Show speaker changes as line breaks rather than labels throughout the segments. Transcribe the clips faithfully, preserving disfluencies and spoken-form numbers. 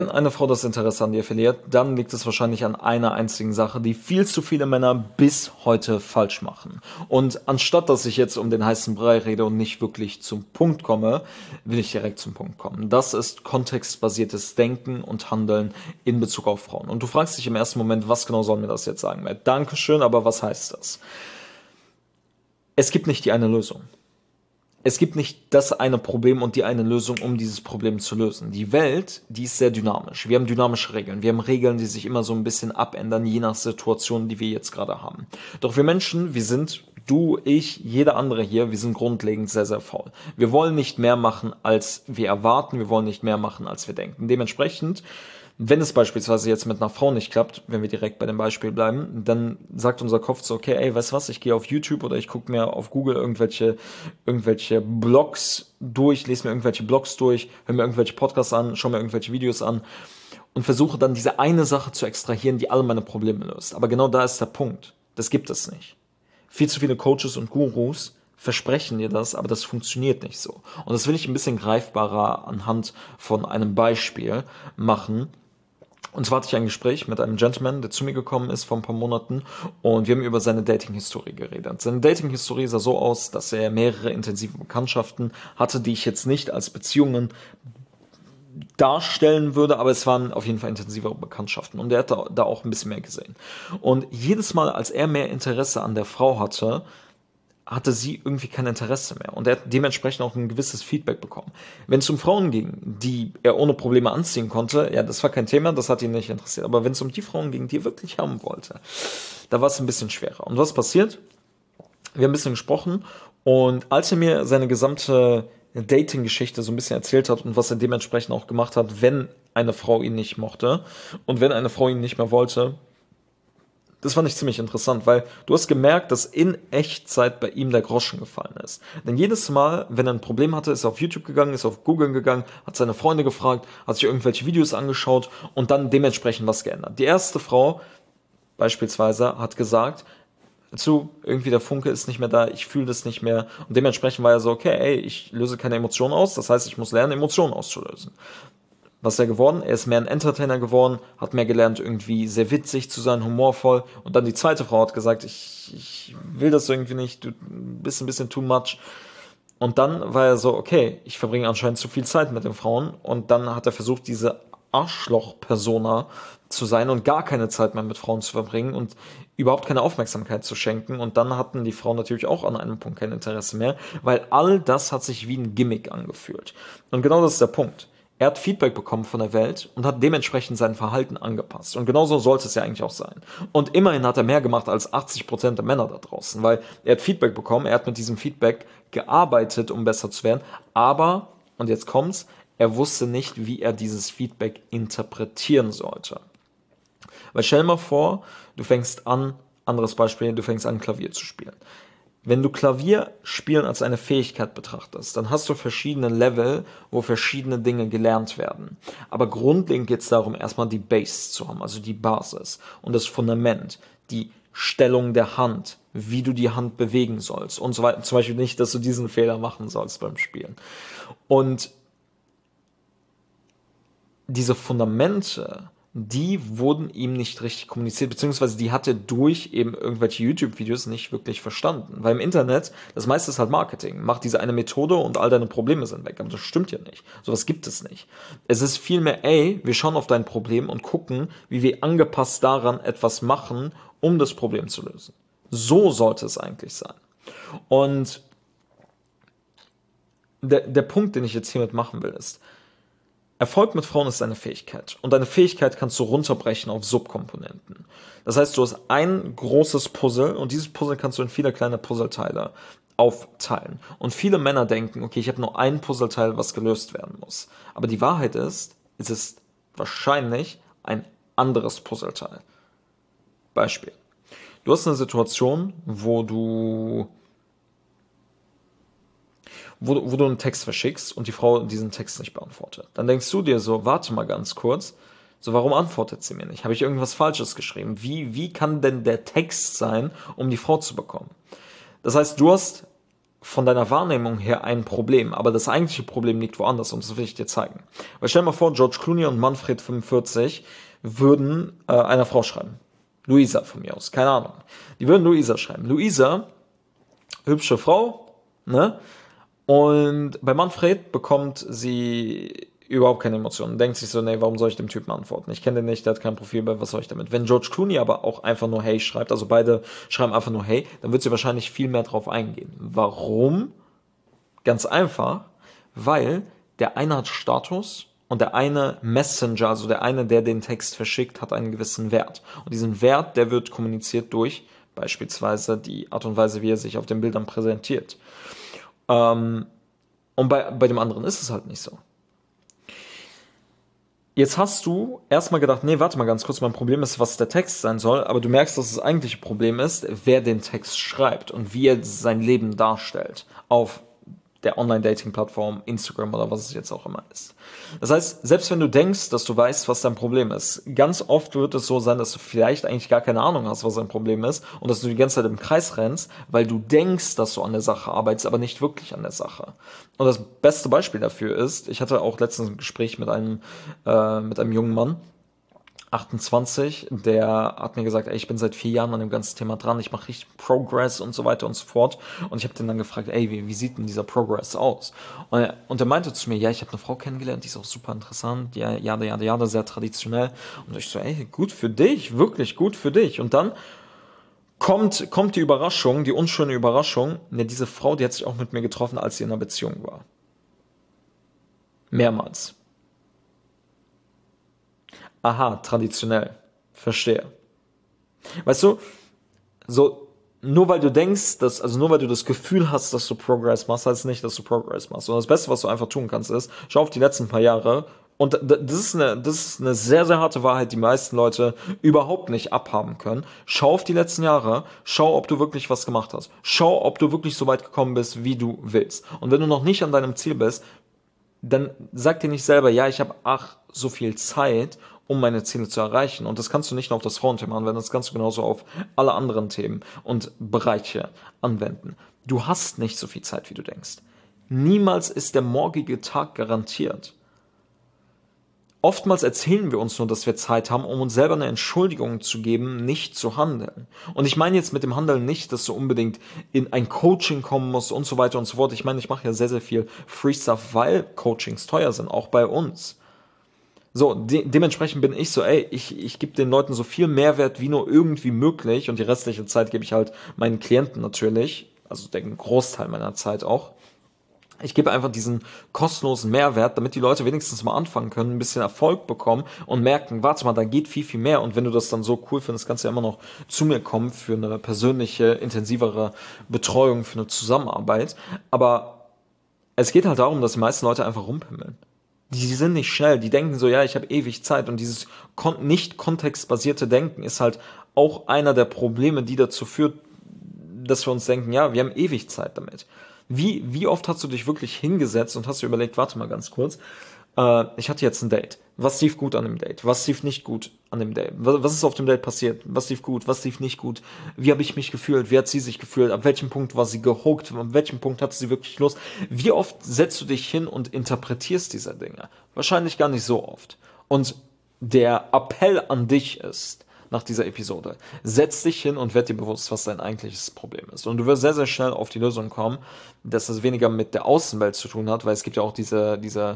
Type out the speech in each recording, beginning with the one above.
Wenn eine Frau das Interesse an dir verliert, dann liegt es wahrscheinlich an einer einzigen Sache, die viel zu viele Männer bis heute falsch machen. Und anstatt dass ich jetzt um den heißen Brei rede und nicht wirklich zum Punkt komme, will ich direkt zum Punkt kommen. Das ist kontextbasiertes Denken und Handeln in Bezug auf Frauen. Und du fragst dich im ersten Moment, was genau soll mir das jetzt sagen? Matt? Dankeschön, aber was heißt das? Es gibt nicht die eine Lösung. Es gibt nicht das eine Problem und die eine Lösung, um dieses Problem zu lösen. Die Welt, die ist sehr dynamisch. Wir haben dynamische Regeln. Wir haben Regeln, die sich immer so ein bisschen abändern, je nach Situation, die wir jetzt gerade haben. Doch wir Menschen, wir sind, du, ich, jeder andere hier, wir sind grundlegend sehr, sehr faul. Wir wollen nicht mehr machen, als wir erwarten. Wir wollen nicht mehr machen, als wir denken. Dementsprechend, wenn es beispielsweise jetzt mit einer Frau nicht klappt, wenn wir direkt bei dem Beispiel bleiben, dann sagt unser Kopf so, okay, ey, weißt du was, ich gehe auf YouTube oder ich gucke mir auf Google irgendwelche, irgendwelche Blogs durch, lese mir irgendwelche Blogs durch, höre mir irgendwelche Podcasts an, schaue mir irgendwelche Videos an und versuche dann diese eine Sache zu extrahieren, die alle meine Probleme löst. Aber genau da ist der Punkt. Das gibt es nicht. Viel zu viele Coaches und Gurus versprechen dir das, aber das funktioniert nicht so. Und das will ich ein bisschen greifbarer anhand von einem Beispiel machen. Und zwar hatte ich ein Gespräch mit einem Gentleman, der zu mir gekommen ist vor ein paar Monaten und wir haben über seine Dating-Historie geredet. Seine Dating-Historie sah so aus, dass er mehrere intensive Bekanntschaften hatte, die ich jetzt nicht als Beziehungen darstellen würde, aber es waren auf jeden Fall intensivere Bekanntschaften und er hat da, da auch ein bisschen mehr gesehen. Und jedes Mal, als er mehr Interesse an der Frau hatte, hatte sie irgendwie kein Interesse mehr und er hat dementsprechend auch ein gewisses Feedback bekommen. Wenn es um Frauen ging, die er ohne Probleme anziehen konnte, ja, das war kein Thema, das hat ihn nicht interessiert. Aber wenn es um die Frauen ging, die er wirklich haben wollte, da war es ein bisschen schwerer. Und was passiert? Wir haben ein bisschen gesprochen und als er mir seine gesamte Dating-Geschichte so ein bisschen erzählt hat und was er dementsprechend auch gemacht hat, wenn eine Frau ihn nicht mochte und wenn eine Frau ihn nicht mehr wollte, das fand ich ziemlich interessant, weil du hast gemerkt, dass in Echtzeit bei ihm der Groschen gefallen ist. Denn jedes Mal, wenn er ein Problem hatte, ist er auf YouTube gegangen, ist auf Google gegangen, hat seine Freunde gefragt, hat sich irgendwelche Videos angeschaut und dann dementsprechend was geändert. Die erste Frau beispielsweise hat gesagt, zu, irgendwie der Funke ist nicht mehr da, ich fühle das nicht mehr und dementsprechend war er so, okay, ey, ich löse keine Emotionen aus, das heißt, ich muss lernen, Emotionen auszulösen. Was ist er geworden? Er ist mehr ein Entertainer geworden, hat mehr gelernt, irgendwie sehr witzig zu sein, humorvoll. Und dann die zweite Frau hat gesagt, ich, ich will das irgendwie nicht, du bist ein bisschen too much. Und dann war er so, okay, ich verbringe anscheinend zu viel Zeit mit den Frauen. Und dann hat er versucht, diese Arschloch-Persona zu sein und gar keine Zeit mehr mit Frauen zu verbringen und überhaupt keine Aufmerksamkeit zu schenken. Und dann hatten die Frauen natürlich auch an einem Punkt kein Interesse mehr, weil all das hat sich wie ein Gimmick angefühlt. Und genau das ist der Punkt. Er hat Feedback bekommen von der Welt und hat dementsprechend sein Verhalten angepasst. Und genauso sollte es ja eigentlich auch sein. Und immerhin hat er mehr gemacht als achtzig Prozent der Männer da draußen, weil er hat Feedback bekommen, er hat mit diesem Feedback gearbeitet, um besser zu werden. Aber, und jetzt kommt's, er wusste nicht, wie er dieses Feedback interpretieren sollte. Weil stell dir mal vor, du fängst an, anderes Beispiel, du fängst an, Klavier zu spielen. Wenn du Klavierspielen als eine Fähigkeit betrachtest, dann hast du verschiedene Level, wo verschiedene Dinge gelernt werden. Aber grundlegend geht es darum, erstmal die Base zu haben, also die Basis und das Fundament, die Stellung der Hand, wie du die Hand bewegen sollst und so weiter. Zum Beispiel nicht, dass du diesen Fehler machen sollst beim Spielen. Und diese Fundamente, die wurden ihm nicht richtig kommuniziert, beziehungsweise die hat er durch eben irgendwelche YouTube-Videos nicht wirklich verstanden. Weil im Internet, das meiste ist halt Marketing. Mach diese eine Methode und all deine Probleme sind weg. Aber das stimmt ja nicht. Sowas gibt es nicht. Es ist vielmehr, ey, wir schauen auf dein Problem und gucken, wie wir angepasst daran etwas machen, um das Problem zu lösen. So sollte es eigentlich sein. Und der, der Punkt, den ich jetzt hiermit machen will, ist, Erfolg mit Frauen ist eine Fähigkeit. Und eine Fähigkeit kannst du runterbrechen auf Subkomponenten. Das heißt, du hast ein großes Puzzle und dieses Puzzle kannst du in viele kleine Puzzleteile aufteilen. Und viele Männer denken, okay, ich habe nur ein Puzzleteil, was gelöst werden muss. Aber die Wahrheit ist, es ist wahrscheinlich ein anderes Puzzleteil. Beispiel. Du hast eine Situation, wo du Wo, wo du einen Text verschickst und die Frau diesen Text nicht beantwortet. Dann denkst du dir so, warte mal ganz kurz, so warum antwortet sie mir nicht? Habe ich irgendwas Falsches geschrieben? Wie, wie kann denn der Text sein, um die Frau zu bekommen? Das heißt, du hast von deiner Wahrnehmung her ein Problem, aber das eigentliche Problem liegt woanders und das will ich dir zeigen. Weil stell dir mal vor, George Clooney und Manfred fünfundvierzig würden äh, einer Frau schreiben. Luisa von mir aus, keine Ahnung. Die würden Luisa schreiben. Luisa, hübsche Frau, ne? Und bei Manfred bekommt sie überhaupt keine Emotionen. Denkt sich so, nee, warum soll ich dem Typen antworten? Ich kenne den nicht, der hat kein Profil, was soll ich damit? Wenn George Clooney aber auch einfach nur Hey schreibt, also beide schreiben einfach nur Hey, dann wird sie wahrscheinlich viel mehr drauf eingehen. Warum? Ganz einfach, weil der eine hat Status und der eine Messenger, also der eine, der den Text verschickt, hat einen gewissen Wert. Und diesen Wert, der wird kommuniziert durch beispielsweise die Art und Weise, wie er sich auf den Bildern präsentiert. Ähm, und bei, bei dem anderen ist es halt nicht so. Jetzt hast du erstmal gedacht, nee, warte mal ganz kurz, mein Problem ist, was der Text sein soll, aber du merkst, dass das eigentliche Problem ist, wer den Text schreibt und wie er sein Leben darstellt auf der Online-Dating-Plattform, Instagram oder was es jetzt auch immer ist. Das heißt, selbst wenn du denkst, dass du weißt, was dein Problem ist, ganz oft wird es so sein, dass du vielleicht eigentlich gar keine Ahnung hast, was dein Problem ist und dass du die ganze Zeit im Kreis rennst, weil du denkst, dass du an der Sache arbeitest, aber nicht wirklich an der Sache. Und das beste Beispiel dafür ist, ich hatte auch letztens ein Gespräch mit einem, äh, mit einem jungen Mann, achtundzwanzig, der hat mir gesagt, ey, ich bin seit vier Jahren an dem ganzen Thema dran, ich mache richtig Progress und so weiter und so fort. Und ich habe den dann gefragt, ey, wie, wie sieht denn dieser Progress aus? Und er, und er meinte zu mir, ja, ich habe eine Frau kennengelernt, die ist auch super interessant, ja, ja, ja, ja, sehr traditionell. Und ich so, ey, gut für dich, wirklich gut für dich. Und dann kommt, kommt die Überraschung, die unschöne Überraschung, ne, diese Frau, die hat sich auch mit mir getroffen, als sie in einer Beziehung war. Mehrmals. Aha, traditionell. Verstehe. Weißt du, so, nur weil du denkst, dass, also nur weil du das Gefühl hast, dass du Progress machst, heißt nicht, dass du Progress machst. Und das Beste, was du einfach tun kannst, ist, schau auf die letzten paar Jahre. Und das ist eine, das ist eine sehr, sehr harte Wahrheit, die meisten Leute überhaupt nicht abhaben können. Schau auf die letzten Jahre, schau, ob du wirklich was gemacht hast. Schau, ob du wirklich so weit gekommen bist, wie du willst. Und wenn du noch nicht an deinem Ziel bist, dann sag dir nicht selber, ja, ich habe ach so viel Zeit, um meine Ziele zu erreichen. Und das kannst du nicht nur auf das Frauenthema anwenden, das kannst du genauso auf alle anderen Themen und Bereiche anwenden. Du hast nicht so viel Zeit, wie du denkst. Niemals ist der morgige Tag garantiert. Oftmals erzählen wir uns nur, dass wir Zeit haben, um uns selber eine Entschuldigung zu geben, nicht zu handeln. Und ich meine jetzt mit dem Handeln nicht, dass du unbedingt in ein Coaching kommen musst und so weiter und so fort. Ich meine, ich mache ja sehr, sehr viel Free Stuff, weil Coachings teuer sind, auch bei uns. So, de dementsprechend bin ich so, ey, ich, ich gebe den Leuten so viel Mehrwert wie nur irgendwie möglich und die restliche Zeit gebe ich halt meinen Klienten natürlich, also den Großteil meiner Zeit auch. Ich gebe einfach diesen kostenlosen Mehrwert, damit die Leute wenigstens mal anfangen können, ein bisschen Erfolg bekommen und merken, warte mal, da geht viel, viel mehr. Und wenn du das dann so cool findest, kannst du ja immer noch zu mir kommen für eine persönliche, intensivere Betreuung, für eine Zusammenarbeit. Aber es geht halt darum, dass die meisten Leute einfach rumpimmeln. Die sind nicht schnell, die denken so, ja, ich habe ewig Zeit. Und dieses kon nicht kontextbasierte Denken ist halt auch einer der Probleme, die dazu führt, dass wir uns denken, ja, wir haben ewig Zeit damit. Wie, wie oft hast du dich wirklich hingesetzt und hast dir überlegt, warte mal ganz kurz, äh, ich hatte jetzt ein Date. Was lief gut an dem Date? Was lief nicht gut an dem Date? Was, was ist auf dem Date passiert? Was lief gut? Was lief nicht gut? Wie habe ich mich gefühlt? Wie hat sie sich gefühlt? Ab welchem Punkt war sie gehuckt? Ab welchem Punkt hatte sie wirklich Lust? Wie oft setzt du dich hin und interpretierst diese Dinge? Wahrscheinlich gar nicht so oft. Und der Appell an dich ist, nach dieser Episode. Setz dich hin und werd dir bewusst, was dein eigentliches Problem ist. Und du wirst sehr, sehr schnell auf die Lösung kommen, dass das weniger mit der Außenwelt zu tun hat, weil es gibt ja auch diese, diese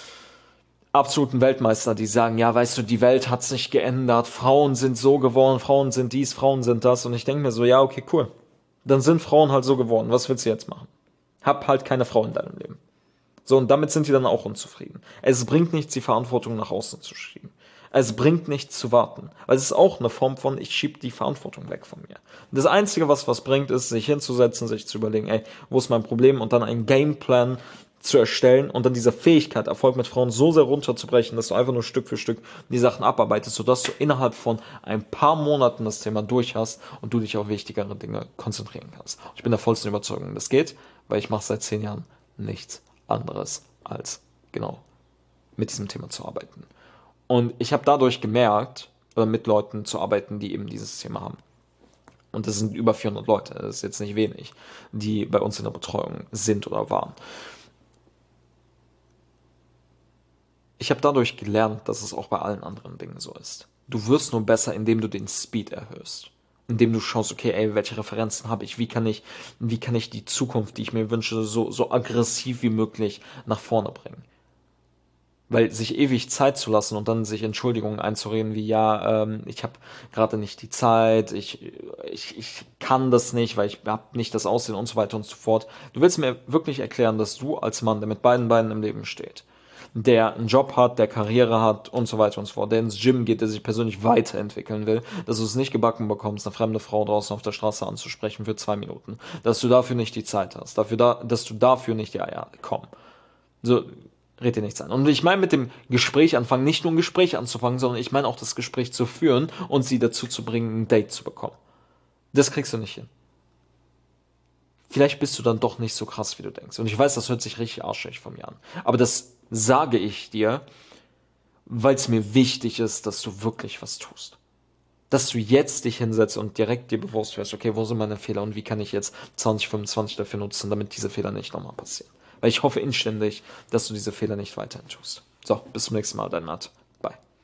absoluten Weltmeister, die sagen, ja, weißt du, die Welt hat sich geändert, Frauen sind so geworden, Frauen sind dies, Frauen sind das. Und ich denke mir so, ja, okay, cool. Dann sind Frauen halt so geworden. Was willst du jetzt machen? Hab halt keine Frau in deinem Leben. So, und damit sind die dann auch unzufrieden. Es bringt nichts, die Verantwortung nach außen zu schieben. Es bringt nichts zu warten. Weil es ist auch eine Form von, ich schiebe die Verantwortung weg von mir. Das Einzige, was was bringt, ist, sich hinzusetzen, sich zu überlegen, ey, wo ist mein Problem? Und dann einen Gameplan zu erstellen und dann diese Fähigkeit, Erfolg mit Frauen so sehr runterzubrechen, dass du einfach nur Stück für Stück die Sachen abarbeitest, sodass du innerhalb von ein paar Monaten das Thema durch hast und du dich auf wichtigere Dinge konzentrieren kannst. Ich bin der vollsten Überzeugung, das geht, weil ich mache seit zehn Jahren nichts anderes als genau mit diesem Thema zu arbeiten. Und ich habe dadurch gemerkt, oder mit Leuten zu arbeiten, die eben dieses Thema haben. Und das sind über vierhundert Leute, das ist jetzt nicht wenig, die bei uns in der Betreuung sind oder waren. Ich habe dadurch gelernt, dass es auch bei allen anderen Dingen so ist. Du wirst nur besser, indem du den Speed erhöhst. Indem du schaust, okay, ey, welche Referenzen habe ich? Wie kann ich, wie kann ich die Zukunft, die ich mir wünsche, so, so aggressiv wie möglich nach vorne bringen? Weil sich ewig Zeit zu lassen und dann sich Entschuldigungen einzureden wie, ja, ähm, ich habe gerade nicht die Zeit, ich, ich, ich kann das nicht, weil ich habe nicht das Aussehen und so weiter und so fort. Du willst mir wirklich erklären, dass du als Mann, der mit beiden Beinen im Leben steht, der einen Job hat, der Karriere hat und so weiter und so fort, der ins Gym geht, der sich persönlich weiterentwickeln will, dass du es nicht gebacken bekommst, eine fremde Frau draußen auf der Straße anzusprechen für zwei Minuten, dass du dafür nicht die Zeit hast, dafür da, dass du dafür nicht, ja, ja, komm. So, red dir nichts an. Und ich meine mit dem Gespräch anfangen, nicht nur ein Gespräch anzufangen, sondern ich meine auch das Gespräch zu führen und sie dazu zu bringen, ein Date zu bekommen. Das kriegst du nicht hin. Vielleicht bist du dann doch nicht so krass, wie du denkst. Und ich weiß, das hört sich richtig arschig von mir an. Aber das sage ich dir, weil es mir wichtig ist, dass du wirklich was tust. Dass du jetzt dich hinsetzt und direkt dir bewusst wirst, okay, wo sind meine Fehler und wie kann ich jetzt zwanzig fünfundzwanzig dafür nutzen, damit diese Fehler nicht nochmal passieren. Weil ich hoffe inständig, dass du diese Fehler nicht weiterhin tust. So, bis zum nächsten Mal, dein Matt.